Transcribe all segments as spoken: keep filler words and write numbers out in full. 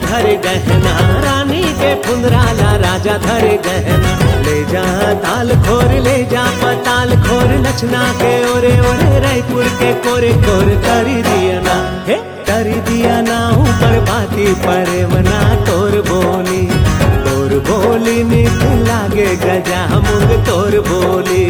धरे गहना, रानी के फुंदराला राजा धरे गहना। ले जा ताल खोर, ले जा पताल खोर, नचना के ओरे ओरे रायपुर के कोरे कोर करी दिया ना, हे करी दिया ना ऊपर बाती परे मना तोर बोली, तोर बोली निक लागे गजा मुंग तोर बोली।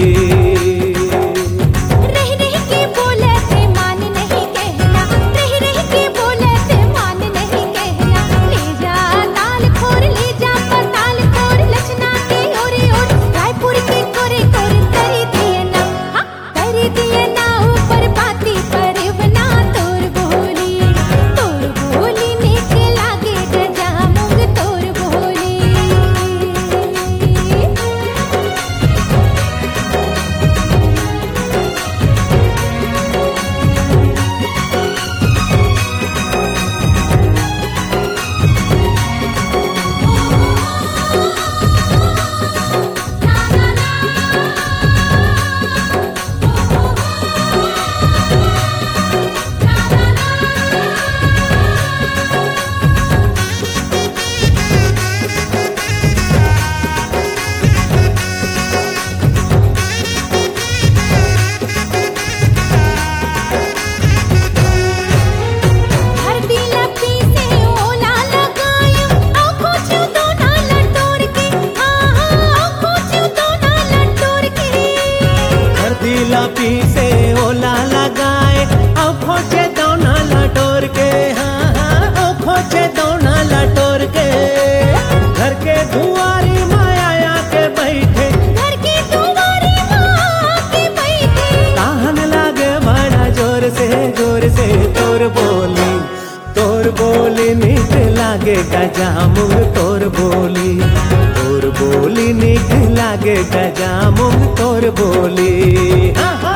पी से ओला लगाए अब खोचे दोना लटोर के, हाँ हाँ अब खोचे दोना लटोर के। घर के दुआरी माया के बैठे, घर के दुआरी माया के बैठे। ताहन लागे बड़ा जोर से जोर से तोर बोली, तोर बोली निक लागे गजा मुंग तोर बोली, तोर बोली निक लागे गजा मुंग तोर बोली। हाँ हाँ।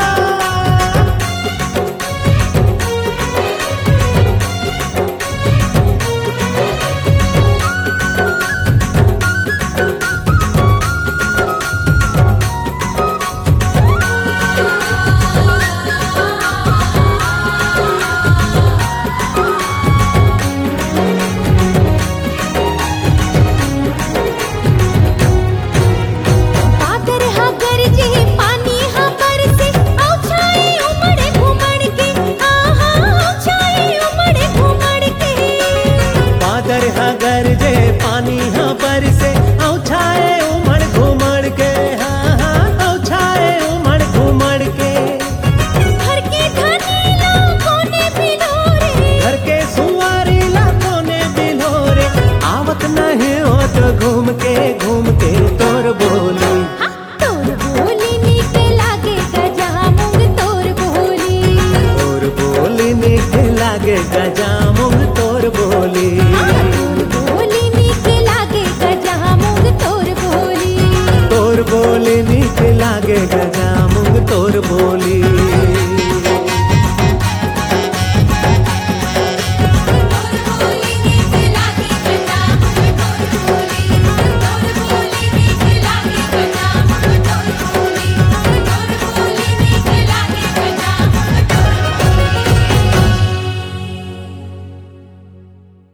पानी हाँ पर से